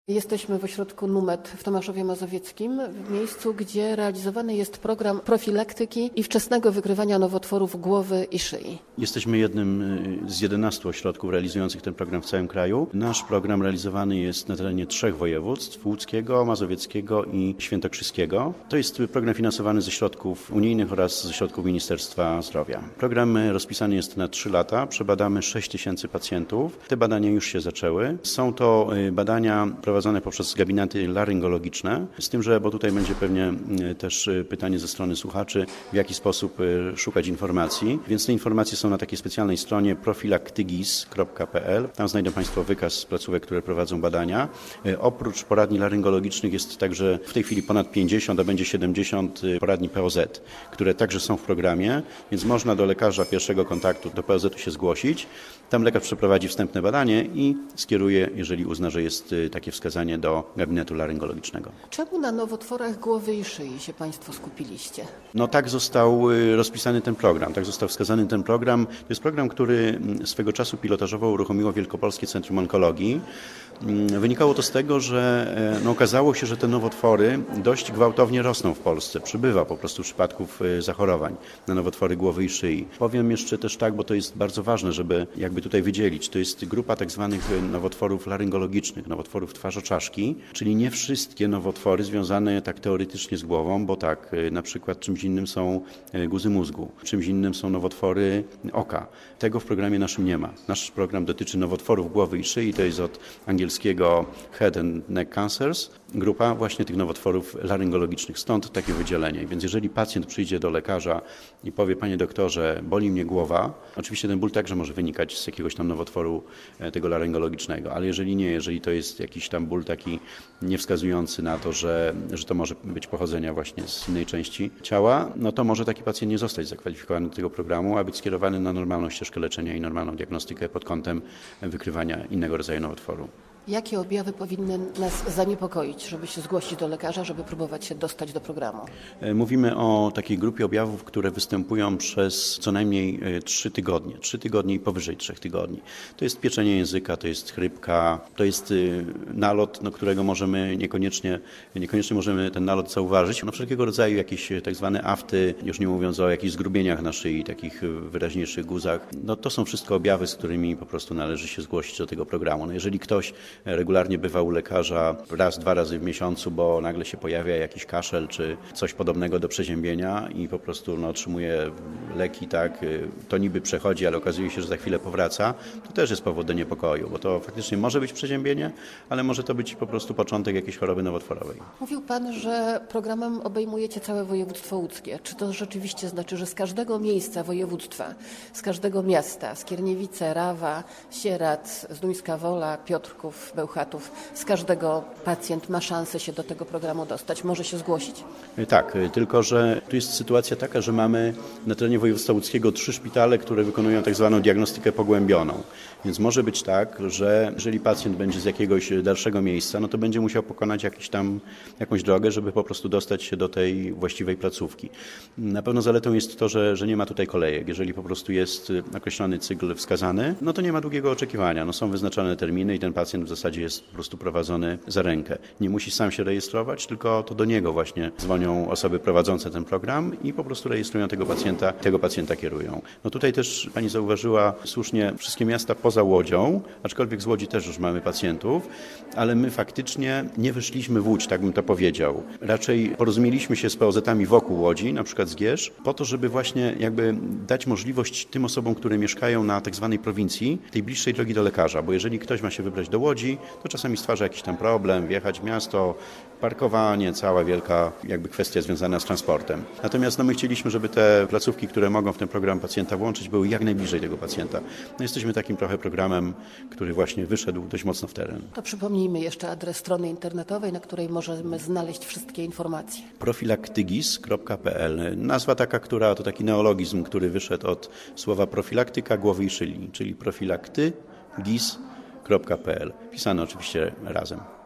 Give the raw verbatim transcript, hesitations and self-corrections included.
Jesteśmy w ośrodku Numet w Tomaszowie Mazowieckim, w miejscu, gdzie realizowany jest program profilaktyki i wczesnego wykrywania nowotworów głowy i szyi. Jesteśmy jednym z jedenastu ośrodków realizujących ten program w całym kraju. Nasz program realizowany jest na terenie trzech województw: łódzkiego, mazowieckiego i świętokrzyskiego. To jest program finansowany ze środków unijnych oraz ze środków Ministerstwa Zdrowia. Program rozpisany jest na trzy lata. Przebadamy sześć tysięcy pacjentów. Te badania już się zaczęły. Są to badania prowadzone poprzez gabinety laryngologiczne, z tym, że, bo tutaj będzie pewnie też pytanie ze strony słuchaczy, w jaki sposób szukać informacji, więc te informacje są na takiej specjalnej stronie profilaktygis kropka p l. Tam znajdą Państwo wykaz placówek, które prowadzą badania. Oprócz poradni laryngologicznych jest także w tej chwili ponad pięćdziesiąt, a będzie siedemdziesiąt poradni P O Z, które także są w programie, więc można do lekarza pierwszego kontaktu, do P O Z-u się zgłosić. Tam lekarz przeprowadzi wstępne badanie i skieruje, jeżeli uzna, że jest takie wskazanie, do gabinetu laryngologicznego. Czemu na nowotworach głowy i szyi się Państwo skupiliście? No tak został rozpisany ten program, tak został wskazany ten program. To jest program, który swego czasu pilotażowo uruchomiło Wielkopolskie Centrum Onkologii. Wynikało to z tego, że no, okazało się, że te nowotwory dość gwałtownie rosną w Polsce. Przybywa po prostu przypadków zachorowań na nowotwory głowy i szyi. Powiem jeszcze też tak, bo to jest bardzo ważne, żeby jakby tutaj wydzielić. To jest grupa tak zwanych nowotworów laryngologicznych, nowotworów twarzoczaszki, czyli nie wszystkie nowotwory związane tak teoretycznie z głową, bo tak, na przykład czymś innym są guzy mózgu, czymś innym są nowotwory oka. Tego w programie naszym nie ma. Nasz program dotyczy nowotworów głowy i szyi, to jest od angielskiego Head and Neck Cancers, grupa właśnie tych nowotworów laryngologicznych, stąd takie wydzielenie. Więc jeżeli pacjent przyjdzie do lekarza i powie: panie doktorze, boli mnie głowa, oczywiście ten ból także może wynikać z jakiegoś tam nowotworu tego laryngologicznego, ale jeżeli nie, jeżeli to jest jakiś tam ból taki niewskazujący na to, że, że to może być pochodzenia właśnie z innej części ciała, no to może taki pacjent nie zostać zakwalifikowany do tego programu, a być skierowany na normalną ścieżkę leczenia i normalną diagnostykę pod kątem wykrywania innego rodzaju nowotworu. Jakie objawy powinny nas zaniepokoić, żeby się zgłosić do lekarza, żeby próbować się dostać do programu? Mówimy o takiej grupie objawów, które występują przez co najmniej trzy tygodnie. trzy tygodnie i powyżej trzech tygodni. To jest pieczenie języka, to jest chrypka, to jest nalot, no, którego możemy niekoniecznie, niekoniecznie możemy ten nalot zauważyć. No, wszelkiego rodzaju jakieś tak zwane afty, już nie mówiąc o jakichś zgrubieniach na szyi, takich wyraźniejszych guzach. No, to są wszystko objawy, z którymi po prostu należy się zgłosić do tego programu. No, jeżeli ktoś regularnie bywa u lekarza raz, dwa razy w miesiącu, bo nagle się pojawia jakiś kaszel czy coś podobnego do przeziębienia i po prostu no, otrzymuje leki, tak, to niby przechodzi, ale okazuje się, że za chwilę powraca, to też jest powód do niepokoju, bo to faktycznie może być przeziębienie, ale może to być po prostu początek jakiejś choroby nowotworowej. Mówił Pan, że programem obejmujecie całe województwo łódzkie. Czy to rzeczywiście znaczy, że z każdego miejsca województwa, z każdego miasta, Skierniewice, Rawa, Sieradz, Zduńska Wola, Piotrków, Bełchatów, z każdego pacjent ma szansę się do tego programu dostać, może się zgłosić? Tak, tylko że tu jest sytuacja taka, że mamy na terenie województwa łódzkiego trzy szpitale, które wykonują tak zwaną diagnostykę pogłębioną. Więc może być tak, że jeżeli pacjent będzie z jakiegoś dalszego miejsca, no to będzie musiał pokonać jakiś tam, jakąś drogę, żeby po prostu dostać się do tej właściwej placówki. Na pewno zaletą jest to, że, że nie ma tutaj kolejek. Jeżeli po prostu jest określony cykl wskazany, no to nie ma długiego oczekiwania. No są wyznaczone terminy i ten pacjent w zasadzie jest po prostu prowadzony za rękę. Nie musi sam się rejestrować, tylko to do niego właśnie dzwonią osoby prowadzące ten program i po prostu rejestrują tego pacjenta, tego pacjenta kierują. No tutaj też pani zauważyła słusznie, wszystkie miasta poza Łodzią, aczkolwiek z Łodzi też już mamy pacjentów, ale my faktycznie nie wyszliśmy w Łódź, tak bym to powiedział. Raczej porozumieliśmy się z P O Z-ami wokół Łodzi, na przykład z Gierz, po to, żeby właśnie jakby dać możliwość tym osobom, które mieszkają na tak zwanej prowincji, tej bliższej drogi do lekarza, bo jeżeli ktoś ma się wybrać do Łodzi, to czasami stwarza jakiś tam problem, wjechać w miasto, parkowanie, cała wielka jakby kwestia związana z transportem. Natomiast no, my chcieliśmy, żeby te placówki, które mogą w ten program pacjenta włączyć, były jak najbliżej tego pacjenta. No, jesteśmy takim trochę programem, który właśnie wyszedł dość mocno w teren. To przypomnijmy jeszcze adres strony internetowej, na której możemy znaleźć wszystkie informacje. profilaktygis kropka p l. Nazwa taka, która to taki neologizm, który wyszedł od słowa profilaktyka głowy i szyi, czyli profilaktygis kropka p l. Pisane oczywiście razem.